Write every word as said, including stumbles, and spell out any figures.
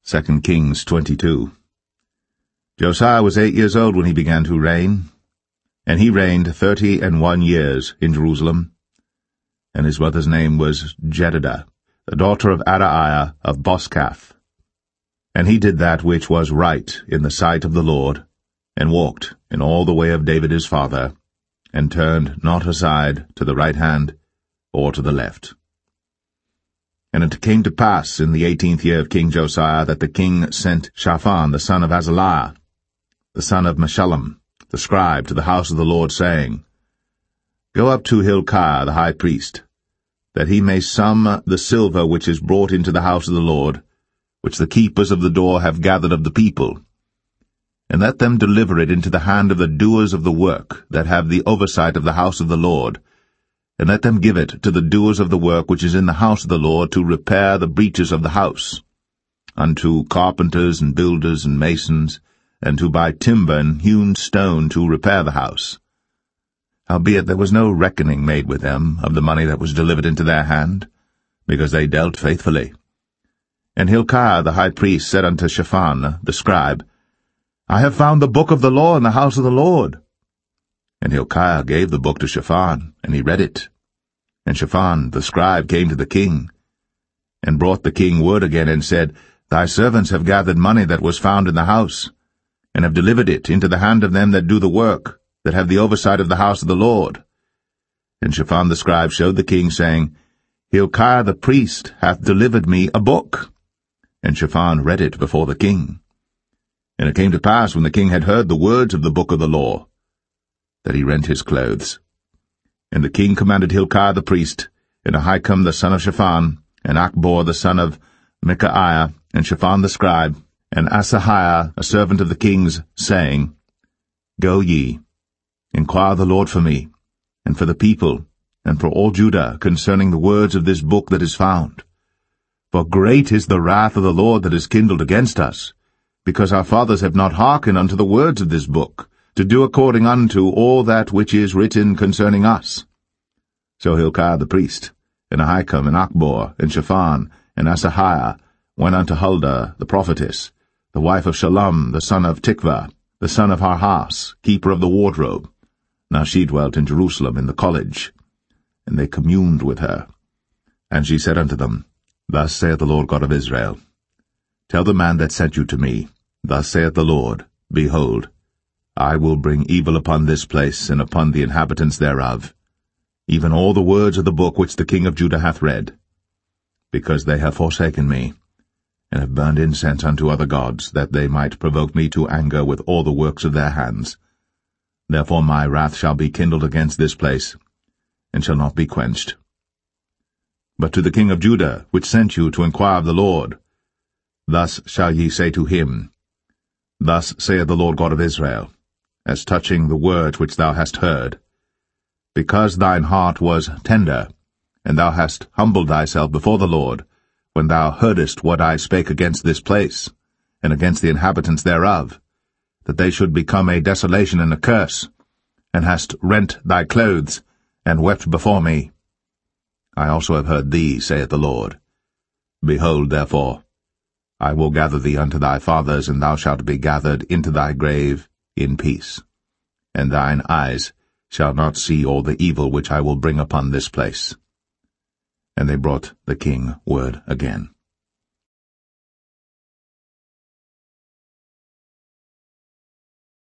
Second Kings twenty-two. Josiah was eight years old when he began to reign, and he reigned thirty and one years in Jerusalem. And his mother's name was Jedidah, the daughter of Adaiah of Boscath. And he did that which was right in the sight of the Lord, and walked in all the way of David his father, and turned not aside to the right hand or to the left. And it came to pass in the eighteenth year of King Josiah that the king sent Shaphan the son of Azaliah, the son of Meshullam, the scribe, to the house of the Lord, saying, Go up to Hilkiah the high priest, that he may sum the silver which is brought into the house of the Lord, which the keepers of the door have gathered of the people, and let them deliver it into the hand of the doers of the work that have the oversight of the house of the Lord, and let them give it to the doers of the work which is in the house of the Lord to repair the breaches of the house, unto carpenters and builders and masons, and to buy timber and hewn stone to repair the house. Howbeit there was no reckoning made with them of the money that was delivered into their hand, because they dealt faithfully. And Hilkiah the high priest said unto Shaphan the scribe, I have found the book of the law in the house of the Lord. And Hilkiah gave the book to Shaphan, and he read it. And Shaphan the scribe came to the king, and brought the king word again, and said, Thy servants have gathered money that was found in the house, and have delivered it into the hand of them that do the work, that have the oversight of the house of the Lord. And Shaphan the scribe showed the king, saying, Hilkiah the priest hath delivered me a book. And Shaphan read it before the king. And it came to pass, when the king had heard the words of the book of the law, that he rent his clothes. And the king commanded Hilkiah the priest, and Ahikam the son of Shaphan, and Achbor the son of Micaiah, and Shaphan the scribe, and Asahiah a servant of the king's, saying, Go ye, inquire the Lord for me, and for the people, and for all Judah, concerning the words of this book that is found. For great is the wrath of the Lord that is kindled against us, because our fathers have not hearkened unto the words of this book, to do according unto all that which is written concerning us. So Hilkiah the priest, and Ahikam, and Achbor, and Shaphan, and Asahiah, went unto Huldah the prophetess, the wife of Shallum the son of Tikvah, the son of Harhas, keeper of the wardrobe. Now she dwelt in Jerusalem in the college. And they communed with her. And she said unto them, Thus saith the Lord God of Israel, Tell the man that sent you to me, Thus saith the Lord, Behold, I will bring evil upon this place, and upon the inhabitants thereof, even all the words of the book which the king of Judah hath read, because they have forsaken me, and have burned incense unto other gods, that they might provoke me to anger with all the works of their hands. Therefore my wrath shall be kindled against this place, and shall not be quenched. But to the king of Judah, which sent you to inquire of the Lord, thus shall ye say to him, Thus saith the Lord God of Israel, as touching the words which thou hast heard, because thine heart was tender, and thou hast humbled thyself before the Lord, when thou heardest what I spake against this place, and against the inhabitants thereof, that they should become a desolation and a curse, and hast rent thy clothes, and wept before me. I also have heard thee, saith the Lord. Behold, therefore, I will gather thee unto thy fathers, and thou shalt be gathered into thy grave in peace. And thine eyes shall not see all the evil which I will bring upon this place. And they brought the king word again.